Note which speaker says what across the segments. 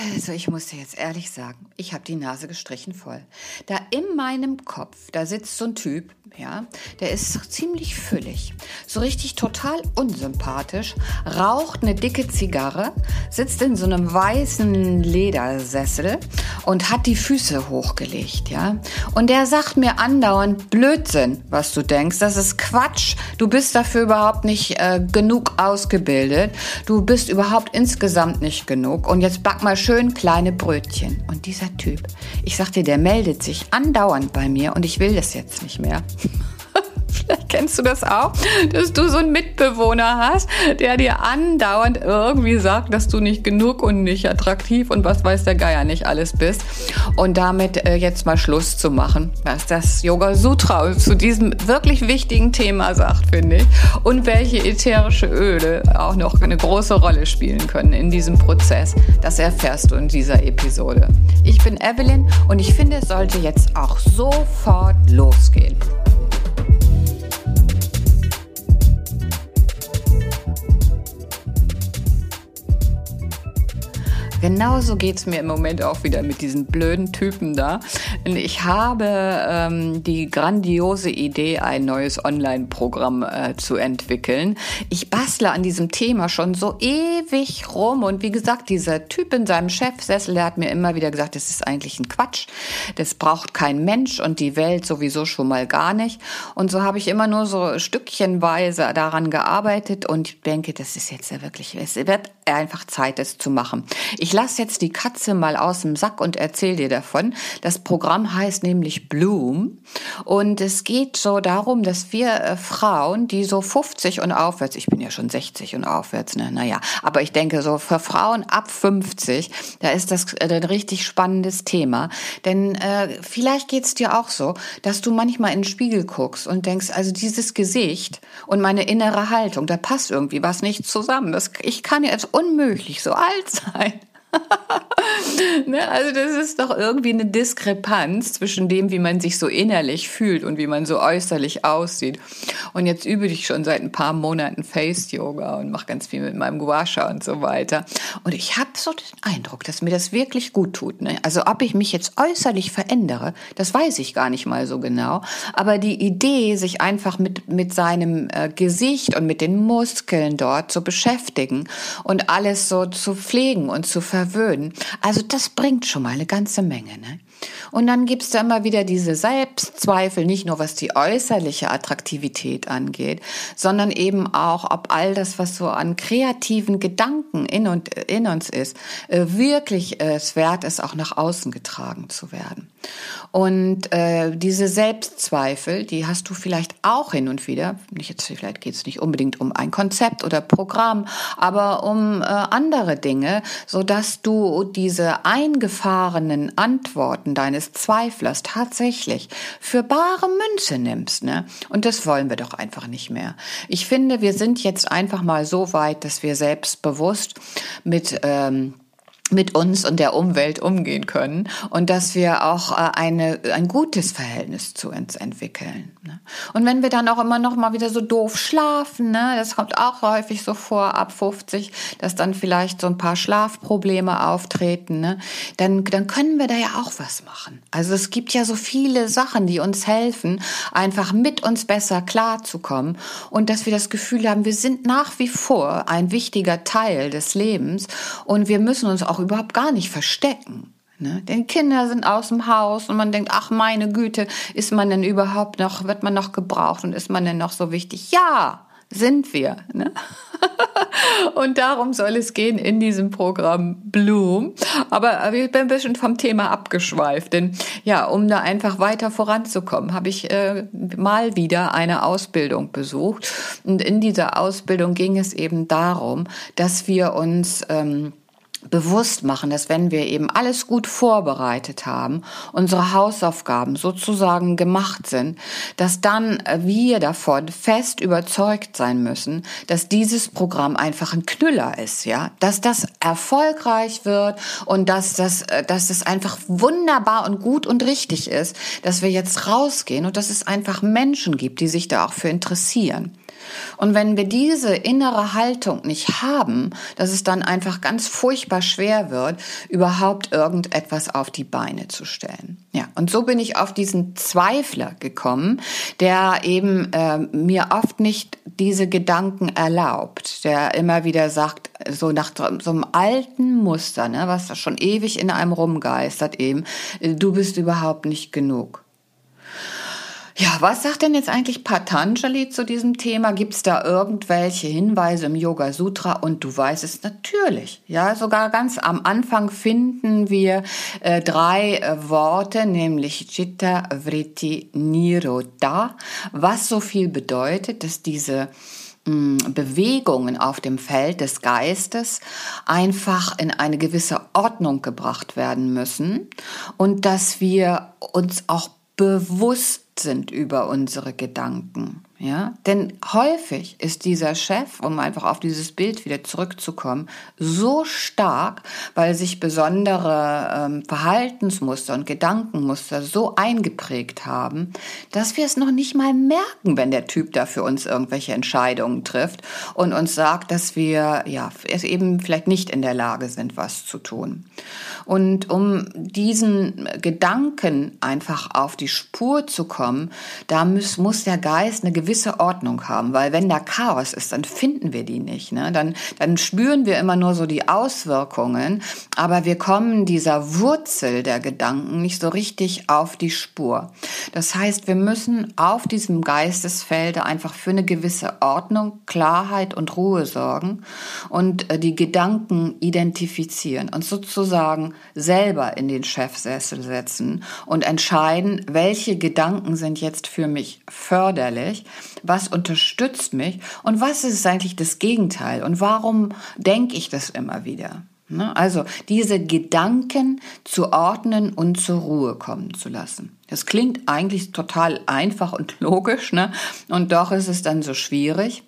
Speaker 1: Also ich muss dir jetzt ehrlich sagen, ich habe die Nase gestrichen voll. Da in meinem Kopf, da sitzt so ein Typ, ja, der ist ziemlich füllig, so richtig total unsympathisch, raucht eine dicke Zigarre, sitzt in so einem weißen Ledersessel und hat die Füße hochgelegt, ja. Und der sagt mir andauernd Blödsinn, was du denkst, das ist Quatsch, du bist dafür überhaupt nicht genug ausgebildet, du bist überhaupt insgesamt nicht genug und jetzt back mal schön kleine Brötchen. Und dieser Typ, ich sag dir, der meldet sich andauernd bei mir und ich will das jetzt nicht mehr. Vielleicht kennst du das auch, dass du so einen Mitbewohner hast, der dir andauernd irgendwie sagt, dass du nicht genug und nicht attraktiv und was weiß der Geier nicht alles bist. Und damit jetzt mal Schluss zu machen, was das Yoga Sutra zu diesem wirklich wichtigen Thema sagt, finde ich. Und welche ätherische Öle auch noch eine große Rolle spielen können in diesem Prozess. Das erfährst du in dieser Episode. Ich bin Evelyn und ich finde, es sollte jetzt auch sofort losgehen. Genauso geht's mir im Moment auch wieder mit diesen blöden Typen da. Ich habe die grandiose Idee, ein neues Online-Programm zu entwickeln. Ich bastle an diesem Thema schon so ewig rum. Und wie gesagt, dieser Typ in seinem Chefsessel, der hat mir immer wieder gesagt, das ist eigentlich ein Quatsch. Das braucht kein Mensch und die Welt sowieso schon mal gar nicht. Und so habe ich immer nur so stückchenweise daran gearbeitet und ich denke, das ist jetzt ja wirklich, es wird einfach Zeit, das zu machen. Ich lasse jetzt die Katze mal aus dem Sack und erzähle dir davon. Das Programm heißt nämlich Bloom und es geht so darum, dass wir Frauen, die so 50 und aufwärts, ich bin ja schon 60 und aufwärts, ne, naja, aber ich denke so für Frauen ab 50, da ist das ein richtig spannendes Thema, denn vielleicht geht's dir auch so, dass du manchmal in den Spiegel guckst und denkst, also dieses Gesicht und meine innere Haltung, da passt irgendwie was nicht zusammen. Ich kann ja jetzt unmöglich so alt sein. Ne, also das ist doch irgendwie eine Diskrepanz zwischen dem, wie man sich so innerlich fühlt und wie man so äußerlich aussieht. Und jetzt übe ich schon seit ein paar Monaten Face-Yoga und mache ganz viel mit meinem Gua Sha und so weiter. Und ich habe so den Eindruck, dass mir das wirklich gut tut. Ne? Also ob ich mich jetzt äußerlich verändere, das weiß ich gar nicht mal so genau. Aber die Idee, sich einfach mit seinem Gesicht und mit den Muskeln dort zu beschäftigen und alles so zu pflegen und zu verwöhnen, also das bringt schon mal eine ganze Menge, ne? Und dann gibt's da immer wieder diese Selbstzweifel, nicht nur was die äußerliche Attraktivität angeht, sondern eben auch, ob all das, was so an kreativen Gedanken in uns ist, wirklich es wert ist, auch nach außen getragen zu werden. Und diese Selbstzweifel, die hast du vielleicht auch hin und wieder, vielleicht geht's nicht unbedingt um ein Konzept oder Programm, aber um andere Dinge, so dass du diese eingefahrenen Antworten deines Zweiflers tatsächlich für bare Münze nimmst, ne? Und das wollen wir doch einfach nicht mehr. Ich finde, wir sind jetzt einfach mal so weit, dass wir selbstbewusst mit uns und der Umwelt umgehen können und dass wir auch ein gutes Verhältnis zu uns entwickeln. Ne? Und wenn wir dann auch immer noch mal wieder so doof schlafen, ne, das kommt auch häufig so vor ab 50, dass dann vielleicht so ein paar Schlafprobleme auftreten, ne, dann können wir da ja auch was machen. Also es gibt ja so viele Sachen, die uns helfen, einfach mit uns besser klarzukommen und dass wir das Gefühl haben, wir sind nach wie vor ein wichtiger Teil des Lebens und wir müssen uns auch überhaupt gar nicht verstecken. Ne? Denn Kinder sind aus dem Haus und man denkt, ach meine Güte, ist man denn überhaupt noch, wird man noch gebraucht und ist man denn noch so wichtig? Ja, sind wir. Ne? Und darum soll es gehen in diesem Programm Bloom. Aber ich bin ein bisschen vom Thema abgeschweift, denn ja, um da einfach weiter voranzukommen, habe ich mal wieder eine Ausbildung besucht. Und in dieser Ausbildung ging es eben darum, dass wir uns bewusst machen, dass wenn wir eben alles gut vorbereitet haben, unsere Hausaufgaben sozusagen gemacht sind, dass dann wir davon fest überzeugt sein müssen, dass dieses Programm einfach ein Knüller ist, ja, dass das erfolgreich wird und dass es einfach wunderbar und gut und richtig ist, dass wir jetzt rausgehen und dass es einfach Menschen gibt, die sich da auch für interessieren. Und wenn wir diese innere Haltung nicht haben, dass es dann einfach ganz furchtbar schwer wird, überhaupt irgendetwas auf die Beine zu stellen. Ja, und so bin ich auf diesen Zweifler gekommen, der eben mir oft nicht diese Gedanken erlaubt, der immer wieder sagt, so nach so einem alten Muster, ne, was schon ewig in einem rumgeistert eben, du bist überhaupt nicht genug. Ja, was sagt denn jetzt eigentlich Patanjali zu diesem Thema? Gibt es da irgendwelche Hinweise im Yoga Sutra? Und du weißt es natürlich. Ja, sogar ganz am Anfang finden wir 3 Worte, nämlich Chitta, Vritti, Nirodha, was so viel bedeutet, dass diese Bewegungen auf dem Feld des Geistes einfach in eine gewisse Ordnung gebracht werden müssen und dass wir uns auch bewusst sind über unsere Gedanken. Ja? Denn häufig ist dieser Chef, um einfach auf dieses Bild wieder zurückzukommen, so stark, weil sich besondere Verhaltensmuster und Gedankenmuster so eingeprägt haben, dass wir es noch nicht mal merken, wenn der Typ da für uns irgendwelche Entscheidungen trifft und uns sagt, dass wir eben vielleicht nicht in der Lage sind, was zu tun. Und um diesen Gedanken einfach auf die Spur zu kommen, da muss der Geist eine gewisse Ordnung haben, weil wenn da Chaos ist, dann finden wir die nicht. Ne? Dann spüren wir immer nur so die Auswirkungen, aber wir kommen dieser Wurzel der Gedanken nicht so richtig auf die Spur. Das heißt, wir müssen auf diesem Geistesfelde einfach für eine gewisse Ordnung, Klarheit und Ruhe sorgen und die Gedanken identifizieren und sozusagen selber in den Chefsessel setzen und entscheiden, welche Gedanken sind jetzt für mich förderlich, was unterstützt mich und was ist eigentlich das Gegenteil und warum denke ich das immer wieder. Also diese Gedanken zu ordnen und zur Ruhe kommen zu lassen. Das klingt eigentlich total einfach und logisch, ne? Und doch ist es dann so schwierig.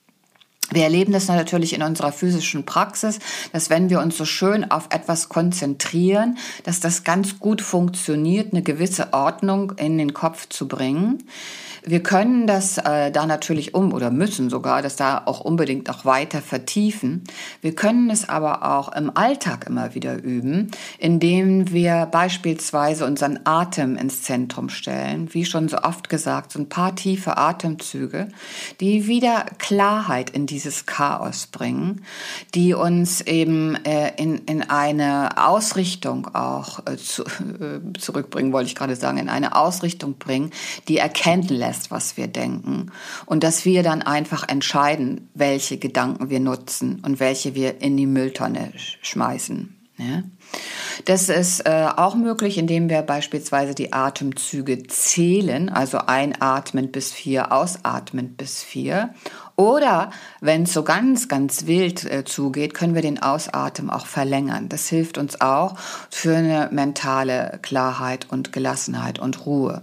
Speaker 1: Wir erleben das natürlich in unserer physischen Praxis, dass wenn wir uns so schön auf etwas konzentrieren, dass das ganz gut funktioniert, eine gewisse Ordnung in den Kopf zu bringen. Wir können das da natürlich oder müssen sogar das da auch unbedingt auch weiter vertiefen. Wir können es aber auch im Alltag immer wieder üben, indem wir beispielsweise unseren Atem ins Zentrum stellen. Wie schon so oft gesagt, so ein paar tiefe Atemzüge, die wieder Klarheit in dieses Chaos bringen, die uns eben in eine Ausrichtung auch zurückbringen, wollte ich gerade sagen, in eine Ausrichtung bringen, die erkennen lässt, was wir denken und dass wir dann einfach entscheiden, welche Gedanken wir nutzen und welche wir in die Mülltonne schmeißen. Ja? Das ist auch möglich, indem wir beispielsweise die Atemzüge zählen, also einatmen bis 4, ausatmen bis 4. Oder wenn es so ganz, ganz wild zugeht, können wir den Ausatmen auch verlängern. Das hilft uns auch für eine mentale Klarheit und Gelassenheit und Ruhe.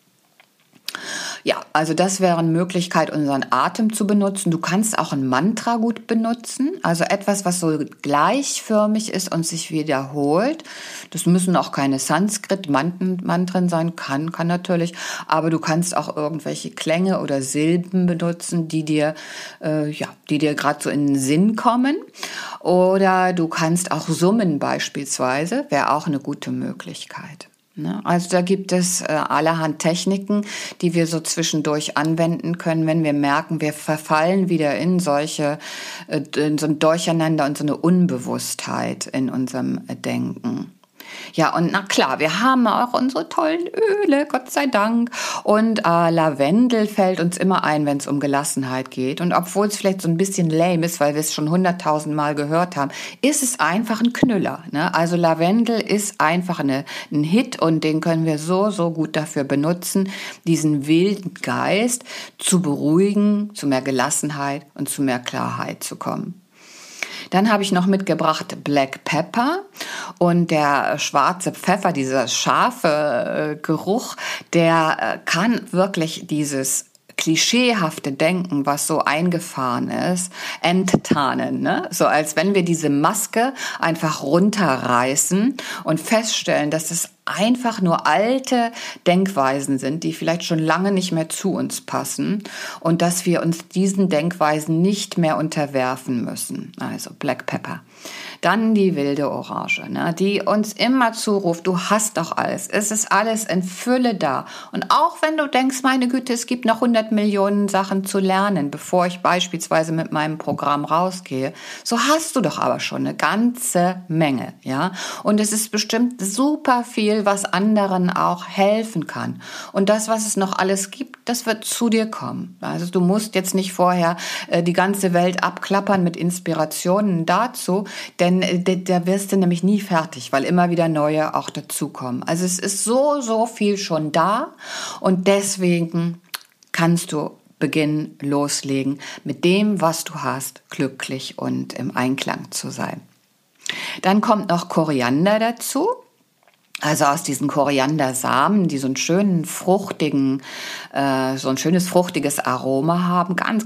Speaker 1: Ja, also das wäre eine Möglichkeit, unseren Atem zu benutzen. Du kannst auch ein Mantra gut benutzen, also etwas, was so gleichförmig ist und sich wiederholt. Das müssen auch keine Sanskrit-Mantren sein, kann natürlich, aber du kannst auch irgendwelche Klänge oder Silben benutzen, die dir gerade so in den Sinn kommen. Oder du kannst auch summen beispielsweise, wäre auch eine gute Möglichkeit. Also da gibt es allerhand Techniken, die wir so zwischendurch anwenden können, wenn wir merken, wir verfallen wieder in so ein Durcheinander und so eine Unbewusstheit in unserem Denken. Ja, und na klar, wir haben auch unsere tollen Öle, Gott sei Dank. Und Lavendel fällt uns immer ein, wenn es um Gelassenheit geht. Und obwohl es vielleicht so ein bisschen lame ist, weil wir es schon 100.000 Mal gehört haben, ist es einfach ein Knüller. Ne? Also Lavendel ist einfach ein Hit und den können wir so gut dafür benutzen, diesen wilden Geist zu beruhigen, zu mehr Gelassenheit und zu mehr Klarheit zu kommen. Dann habe ich noch mitgebracht Black Pepper und der schwarze Pfeffer, dieser scharfe Geruch, der kann wirklich dieses klischeehafte Denken, was so eingefahren ist, enttarnen. Ne? So als wenn wir diese Maske einfach runterreißen und feststellen, dass das einfach nur alte Denkweisen sind, die vielleicht schon lange nicht mehr zu uns passen und dass wir uns diesen Denkweisen nicht mehr unterwerfen müssen. Also Black Pepper. Dann die wilde Orange, ne, die uns immer zuruft, du hast doch alles. Es ist alles in Fülle da. Und auch wenn du denkst, meine Güte, es gibt noch 100 Millionen Sachen zu lernen, bevor ich beispielsweise mit meinem Programm rausgehe, so hast du doch aber schon eine ganze Menge, ja. Und es ist bestimmt super viel, was anderen auch helfen kann. Und das, was es noch alles gibt, das wird zu dir kommen. Also du musst jetzt nicht vorher die ganze Welt abklappern mit Inspirationen dazu, denn da wirst du nämlich nie fertig, weil immer wieder neue auch dazukommen. Also es ist so viel schon da und deswegen kannst du beginnen, loslegen, mit dem, was du hast, glücklich und im Einklang zu sein. Dann kommt noch Koriander dazu. Also aus diesen Koriandersamen, die so einen schönen fruchtigen, so ein schönes fruchtiges Aroma haben, ganz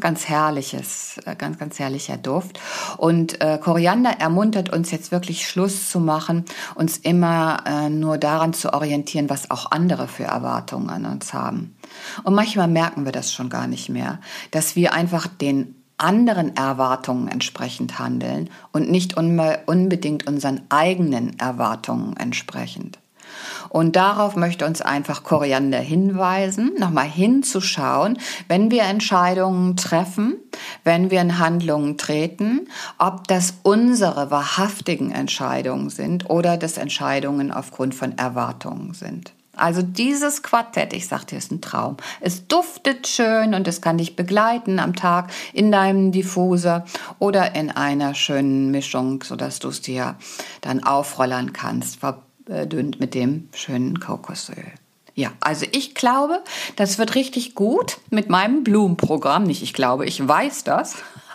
Speaker 1: herrlicher Duft. Und Koriander ermuntert uns jetzt wirklich Schluss zu machen, uns immer nur daran zu orientieren, was auch andere für Erwartungen an uns haben. Und manchmal merken wir das schon gar nicht mehr, dass wir einfach den anderen Erwartungen entsprechend handeln und nicht unbedingt unseren eigenen Erwartungen entsprechend. Und darauf möchte uns einfach Koriander hinweisen, nochmal hinzuschauen, wenn wir Entscheidungen treffen, wenn wir in Handlungen treten, ob das unsere wahrhaftigen Entscheidungen sind oder das Entscheidungen aufgrund von Erwartungen sind. Also dieses Quartett, ich sag dir, ist ein Traum. Es duftet schön und es kann dich begleiten am Tag in deinem Diffuser oder in einer schönen Mischung, sodass du es dir dann aufrollern kannst, verdünnt mit dem schönen Kokosöl. Ja, also ich glaube, das wird richtig gut mit meinem Blumenprogramm. Nicht ich glaube, ich weiß das.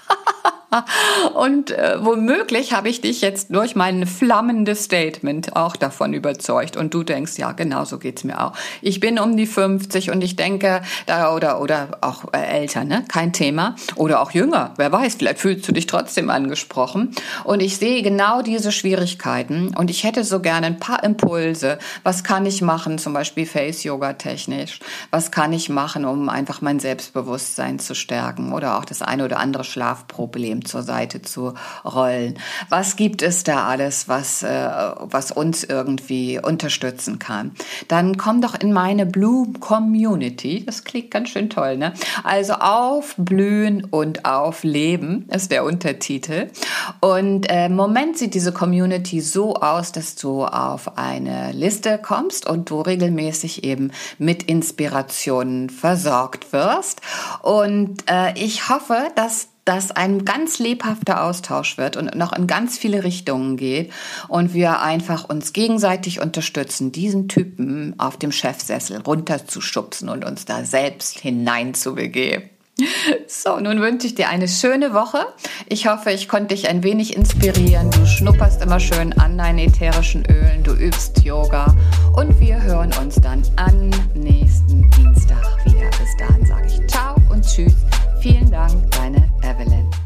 Speaker 1: Und womöglich habe ich dich jetzt durch mein flammendes Statement auch davon überzeugt. Und du denkst, ja, genau so geht's mir auch. Ich bin um die 50 und ich denke, oder auch älter, ne? Kein Thema. Oder auch jünger, wer weiß, vielleicht fühlst du dich trotzdem angesprochen. Und ich sehe genau diese Schwierigkeiten und ich hätte so gerne ein paar Impulse. Was kann ich machen, zum Beispiel Face-Yoga technisch? Was kann ich machen, um einfach mein Selbstbewusstsein zu stärken? Oder auch das eine oder andere Schlafproblem zur Seite zu rollen. Was gibt es da alles, was uns irgendwie unterstützen kann? Dann komm doch in meine Bloom Community. Das klingt ganz schön toll, ne? Also aufblühen und aufleben ist der Untertitel. Und im Moment sieht diese Community so aus, dass du auf eine Liste kommst und du regelmäßig eben mit Inspirationen versorgt wirst. Und ich hoffe, dass das ein ganz lebhafter Austausch wird und noch in ganz viele Richtungen geht und wir einfach uns gegenseitig unterstützen, diesen Typen auf dem Chefsessel runterzuschubsen und uns da selbst hineinzubegeben. So, nun wünsche ich dir eine schöne Woche. Ich hoffe, ich konnte dich ein wenig inspirieren. Du schnupperst immer schön an deinen ätherischen Ölen, du übst Yoga und wir hören uns dann am nächsten Dienstag wieder. Bis dahin sage ich ciao und tschüss. Vielen Dank, deine Evelyn.